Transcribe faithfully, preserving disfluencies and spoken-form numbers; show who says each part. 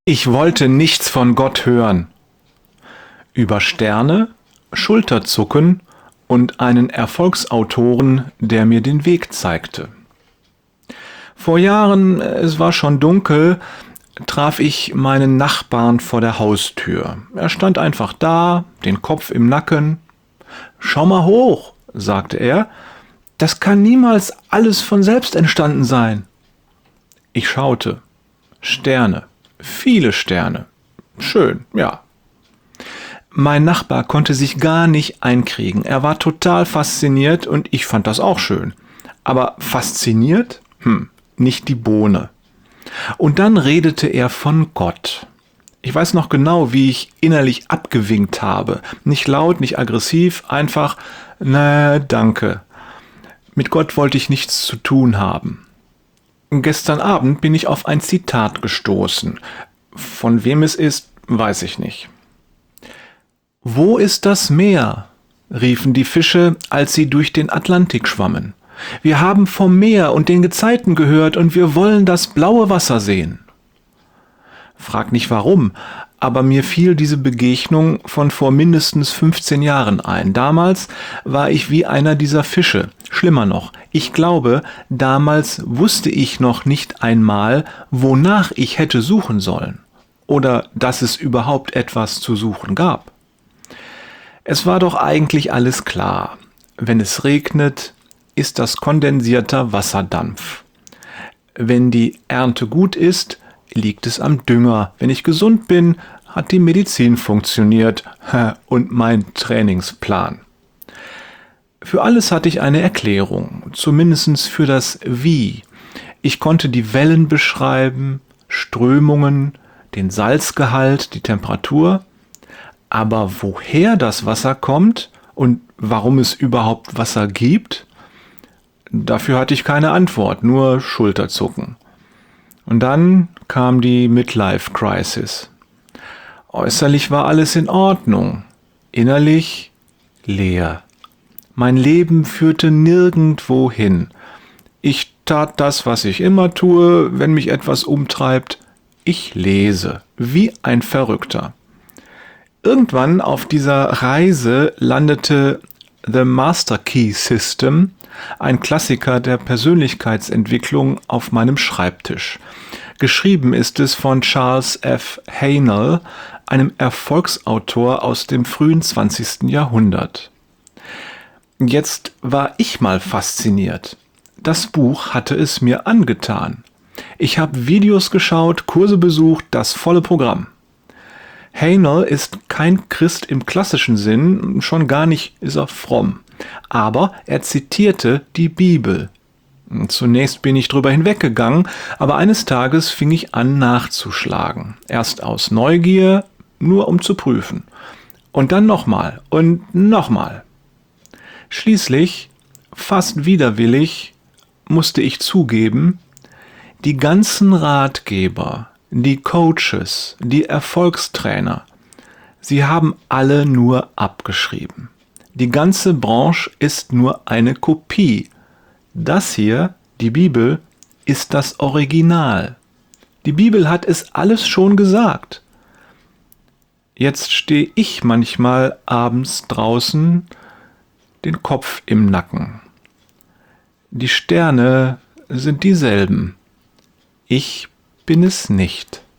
Speaker 1: Ich wollte nichts von Gott hören. Über Sterne, Schulterzucken und einen Erfolgsautoren, der mir den Weg zeigte. Vor Jahren, es war schon dunkel, traf ich meinen Nachbarn vor der Haustür. Er stand einfach da, den Kopf im Nacken. »Schau mal hoch«, sagte er, »das kann niemals alles von selbst entstanden sein.« Ich schaute. Sterne, viele Sterne. Schön, ja. Mein Nachbar konnte sich gar nicht einkriegen. Er war total fasziniert und ich fand das auch schön. Aber fasziniert? Hm, nicht die Bohne. Und dann redete er von Gott. Ich weiß noch genau, wie ich innerlich abgewinkt habe. Nicht laut, nicht aggressiv, einfach, na, danke. Mit Gott wollte ich nichts zu tun haben. Gestern Abend bin ich auf ein Zitat gestoßen. Von wem es ist, weiß ich nicht. »Wo ist das Meer?« riefen die Fische, als sie durch den Atlantik schwammen. »Wir haben vom Meer und den Gezeiten gehört und wir wollen das blaue Wasser sehen.« Frag nicht warum, aber mir fiel diese Begegnung von vor mindestens fünfzehn Jahren ein. Damals war ich wie einer dieser Fische. Schlimmer noch, ich glaube, damals wusste ich noch nicht einmal, wonach ich hätte suchen sollen. Oder dass es überhaupt etwas zu suchen gab. Es war doch eigentlich alles klar. Wenn es regnet, ist das kondensierter Wasserdampf. Wenn die Ernte gut ist, liegt es am Dünger. Wenn ich gesund bin, hat die Medizin funktioniert und mein Trainingsplan. Für alles hatte ich eine Erklärung, zumindest für das Wie. Ich konnte die Wellen beschreiben, Strömungen, den Salzgehalt, die Temperatur. Aber woher das Wasser kommt und warum es überhaupt Wasser gibt, dafür hatte ich keine Antwort, nur Schulterzucken. Und dann kam die Midlife-Crisis. Äußerlich war alles in Ordnung, innerlich leer. Mein Leben führte nirgendwo hin. Ich tat das, was ich immer tue, wenn mich etwas umtreibt. Ich lese, wie ein Verrückter. Irgendwann auf dieser Reise landete The Master Key System, ein Klassiker der Persönlichkeitsentwicklung, auf meinem Schreibtisch. Geschrieben ist es von Charles F. Haanel, einem Erfolgsautor aus dem frühen zwanzigsten Jahrhundert. Jetzt war ich mal fasziniert. Das Buch hatte es mir angetan. Ich habe Videos geschaut, Kurse besucht, das volle Programm. Haanel ist kein Christ im klassischen Sinn, schon gar nicht ist er fromm. Aber er zitierte die Bibel. Zunächst bin ich drüber hinweggegangen, aber eines Tages fing ich an nachzuschlagen. Erst aus Neugier, nur um zu prüfen. Und dann nochmal und nochmal. Schließlich, fast widerwillig, musste ich zugeben, die ganzen Ratgeber, die Coaches, die Erfolgstrainer, sie haben alle nur abgeschrieben. Die ganze Branche ist nur eine Kopie. Das hier, die Bibel, ist das Original. Die Bibel hat es alles schon gesagt. Jetzt stehe ich manchmal abends draußen, den Kopf im Nacken. Die Sterne sind dieselben. Ich bin es nicht.